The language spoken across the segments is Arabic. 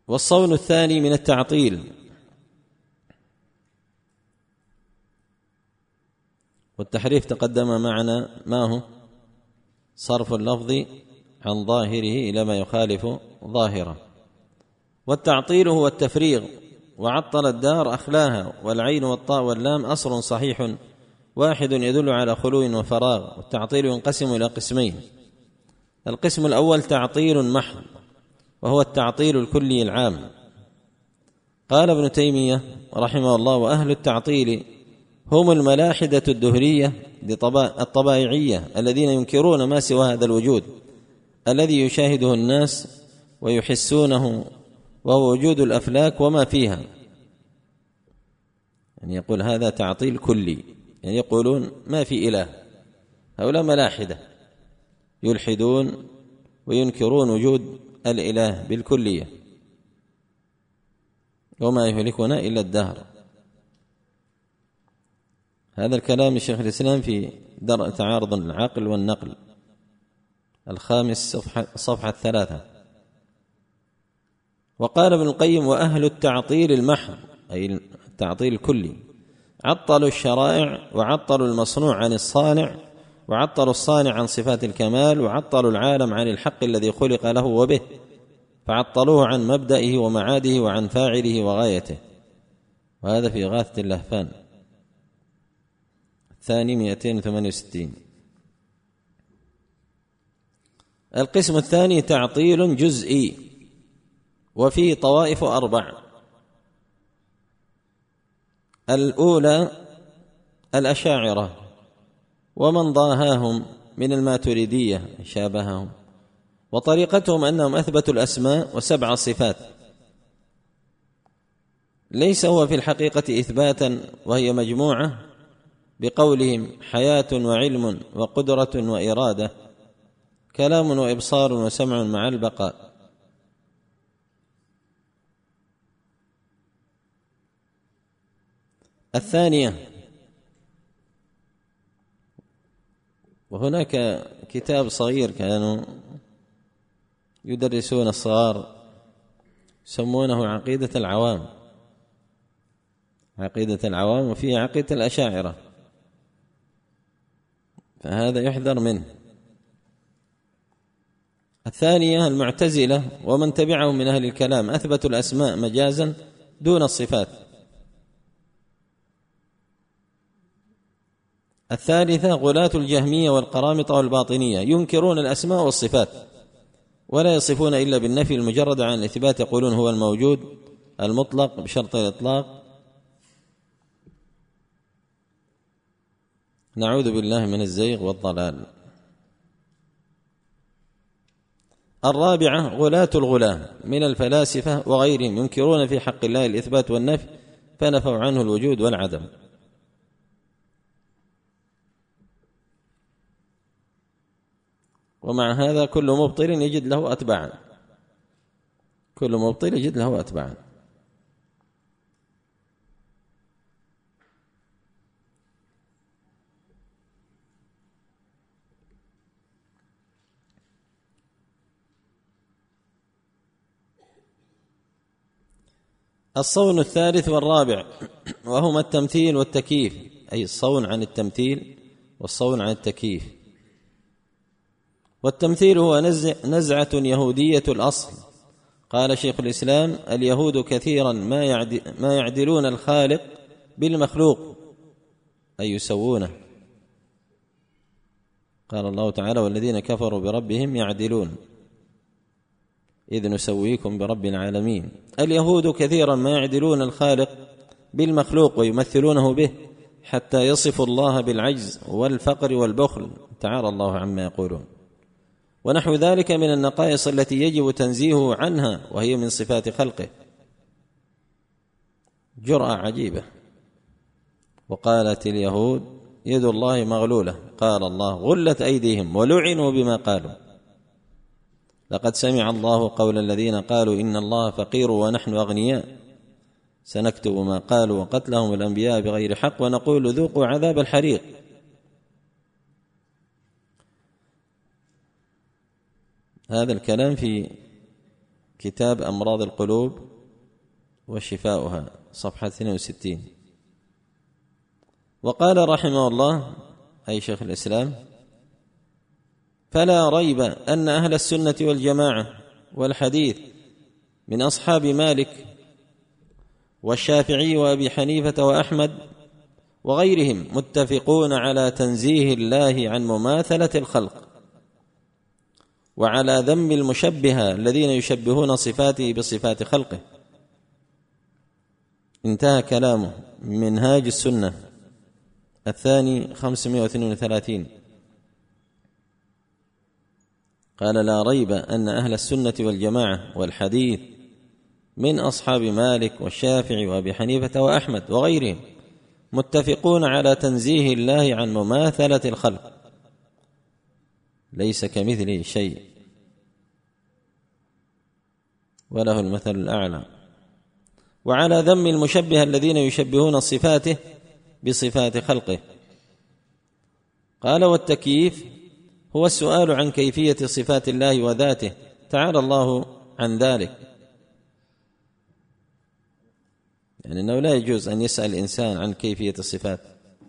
والصون الثاني من التعطيل، والتحريف تقدم معنا ما هو صرف اللفظ عن ظاهره إلى ما يخالف ظاهره. والتعطيل هو التفريغ، وعطل الدار أخلاها، والعين والطاء واللام أصل صحيح واحد يدل على خلو وفراغ. والتعطيل ينقسم إلى قسمين: القسم الأول تعطيل محض، وهو التعطيل الكلي العام. قال ابن تيمية رحمه الله: وأهل التعطيل هم الملاحدة الدهرية الطبائعية الذين ينكرون ما سوى هذا الوجود الذي يشاهده الناس ويحسونه، وهو وجود الأفلاك وما فيها. يعني يقول هذا تعطيل كلي، يعني يقولون ما في إله. هؤلاء ملاحدة يلحدون وينكرون وجود الإله بالكلية، وما يهلكنا إلا الدهر. هذا الكلام الشيخ الإسلام في درء تعارض العقل والنقل، الخامس صفحة 3. وقال ابن القيم: وأهل التعطيل المحض، أي التعطيل الكلي، عطلوا الشرائع، وعطلوا المصنوع عن الصانع، وعطلوا الصانع عن صفات الكمال، وعطلوا العالم عن الحق الذي خلق له وبه، فعطلوه عن مبدئه ومعاده وعن فاعله وغايته. وهذا في إغاثة اللهفان الثاني 268. القسم الثاني تعطيل جزئي، وفيه طوائف 4: الأولى الأشاعرة ومن ضاهاهم من الماتريدية شابههم، وطريقتهم أنهم أثبتوا الأسماء و7 صفات، ليس هو في الحقيقة إثباتا، وهي مجموعة بقولهم حياة وعلم وقدرة وإرادة، كلام وإبصار وسمع مع البقاء. الثانية، وهناك كتاب صغير كانوا يدرسون الصغار يسمونه عقيدة العوام، عقيدة العوام، وفيه عقيدة الأشاعرة، فهذا يحذر منه. الثانية المعتزلة ومن تبعهم من أهل الكلام، أثبتوا الأسماء مجازا دون الصفات. الثالثة غلاة الجهمية والقرامطة والباطنية، ينكرون الأسماء والصفات ولا يصفون إلا بالنفي المجرد عن الإثبات، يقولون هو الموجود المطلق بشرط الإطلاق. نعوذ بالله من الزيغ والضلال. الرابعة غلاة الغلاة من الفلاسفة وغيرهم، ينكرون في حق الله الإثبات والنفي، فنفوا عنه الوجود والعدم. ومع هذا كل مبطل يجد له أتباعا، كل مبطل يجد له أتباعا. الصون الثالث والرابع وهما التمثيل والتكييف، أي الصون عن التمثيل والصون عن التكييف. والتمثيل هو نزعة يهودية الأصل. قال شيخ الإسلام: اليهود كثيرا ما يعدلون الخالق بالمخلوق، أي يسوونه. قال الله تعالى: والذين كفروا بربهم يعدلون إذ نسويكم برب العالمين. اليهود كثيرا ما يعدلون الخالق بالمخلوق ويمثلونه به، حتى يصفوا الله بالعجز والفقر والبخل، تعالى الله عما يقولون، ونحو ذلك من النقائص التي يجب تنزيهه عنها، وهي من صفات خلقه. جرأة عجيبة. وقالت اليهود يد الله مغلولة، قال الله: غلت أيديهم ولعنوا بما قالوا، لقد سمع الله قول الذين قالوا إن الله فقير ونحن أغنياء، سنكتب ما قالوا وقتلهم الأنبياء بغير حق، ونقول ذوقوا عذاب الحريق. هذا الكلام في كتاب أمراض القلوب وشفاؤها صفحة 62. وقال رحمه الله أي شيخ الإسلام: فلا ريب أن أهل السنة والجماعة والحديث من أصحاب مالك والشافعي وأبي حنيفة وأحمد وغيرهم متفقون على تنزيه الله عن مماثلة الخلق، وعلى ذم المشبهة الذين يشبهون صفاته بصفات خلقه. انتهى كلامه. منهاج السنة الثاني 532. قال: لا ريب أن أهل السنة والجماعة والحديث من أصحاب مالك والشافعي وأبي حنيفة وأحمد وغيرهم متفقون على تنزيه الله عن مماثلة الخلق، ليس كمثله شيء وله المثل الأعلى، وعلى ذم المشبهة الذين يشبهون صفاته بصفات خلقه. قال: والتكييف هو السؤال عن كيفية صفات الله وذاته، تعالى الله عن ذلك. يعني أنه لا يجوز أن يسأل الإنسان عن كيفية الصفات،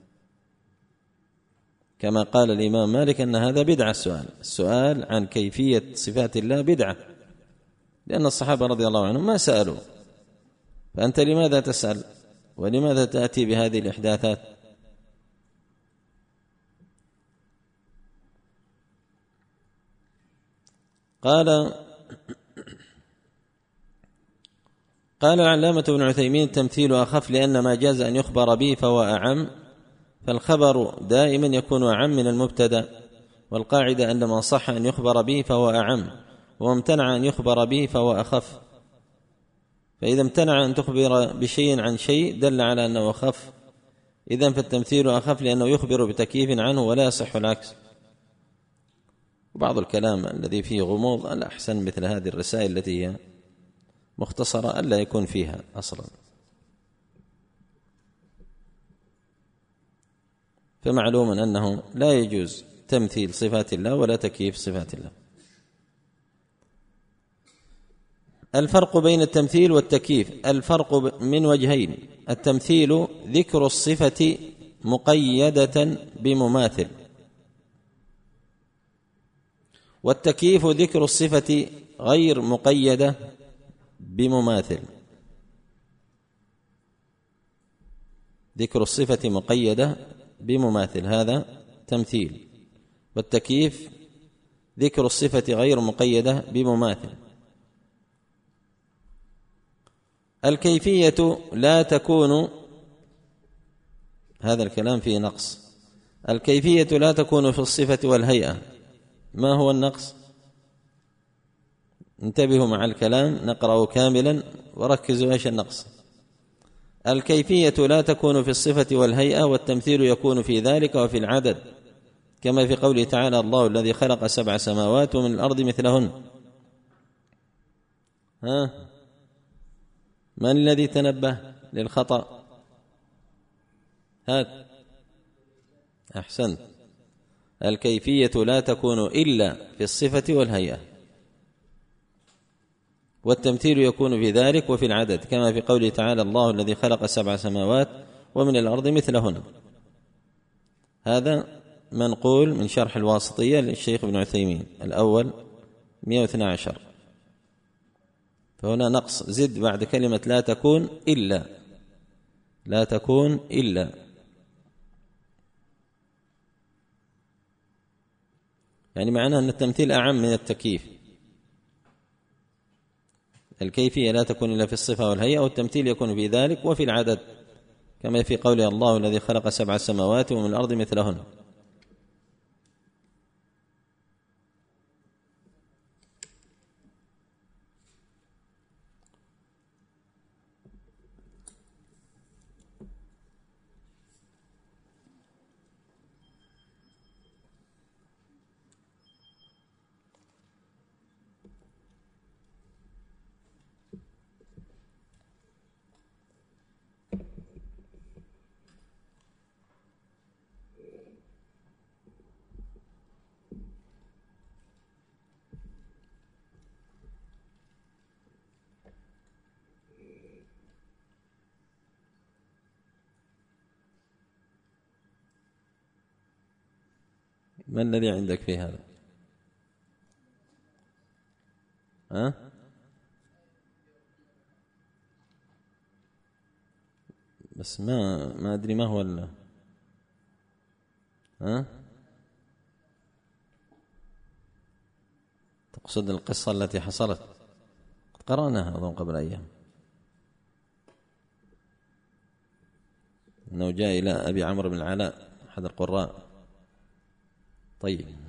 كما قال الإمام مالك أن هذا بدعة. السؤال عن كيفية صفات الله بدعة، لأن الصحابة رضي الله عنهم ما سألوا، فأنت لماذا تسأل ولماذا تأتي بهذه الإحداثات؟ قال العلامة ابن عثيمين: التمثيل أخف لأن ما جاز أن يخبر به فهو أعم، فالخبر دائما يكون أعم من المبتدأ، والقاعدة أن ما صح أن يخبر به فهو أعم، وما امتنع أن يخبر به فهو أخف. فإذا امتنع أن تخبر بشيء عن شيء دل على أنه أخف، إذن فالتمثيل أخف لأنه يخبر بتكييف عنه ولا يصح العكس. وبعض الكلام الذي فيه غموض الأحسن مثل هذه الرسائل التي هي مختصرة ألا يكون فيها أصلا. فمعلوم أنه لا يجوز تمثيل صفات الله ولا تكييف صفات الله. الفرق بين التمثيل والتكييف: الفرق من وجهين: التمثيل ذكر الصفة مقيدة بمماثل، والتكييف ذكر الصفة غير مقيدة بمماثل. ذكر الصفة مقيدة بمماثل هذا تمثيل، والتكييف ذكر الصفة غير مقيدة بمماثل. الكيفية لا تكون، هذا الكلام فيه نقص، الكيفية لا تكون في الصفة والهيئة. ما هو النقص؟ انتبهوا مع الكلام، نقرأه كاملا وركزوا ايش النقص. الكيفية لا تكون في الصفة والهيئة، والتمثيل يكون في ذلك وفي العدد، كما في قوله تعالى: الله الذي خلق 7 سماوات ومن الأرض مثلهن. من الذي تنبه للخطأ؟ هات. أحسنت. الكيفية لا تكون إلا في الصفة والهيئة، والتمثيل يكون في ذلك وفي العدد، كما في قوله تعالى: الله الذي خلق 7 سماوات ومن الأرض مثلهن. هذا منقول من شرح الواسطية للشيخ ابن عثيمين الأول 112. فهنا نقص، زد بعد كلمة لا تكون إلا، لا تكون إلا. يعني معناه أن التمثيل أعم من التكييف. الكيفية لا تكون إلا في الصفة والهيئة، والتمثيل يكون في ذلك وفي العدد، كما في قوله: الله الذي خلق 7 سماوات ومن الأرض مثلهن. ما الذي عندك في هذا؟ ها؟ بس ما أدري ما هو ها؟ تقصد القصة التي حصلت؟ قرأناها أظن قبل أيام، أنه جاء إلى أبي عمرو بن العلاء أحد القراء. طيب.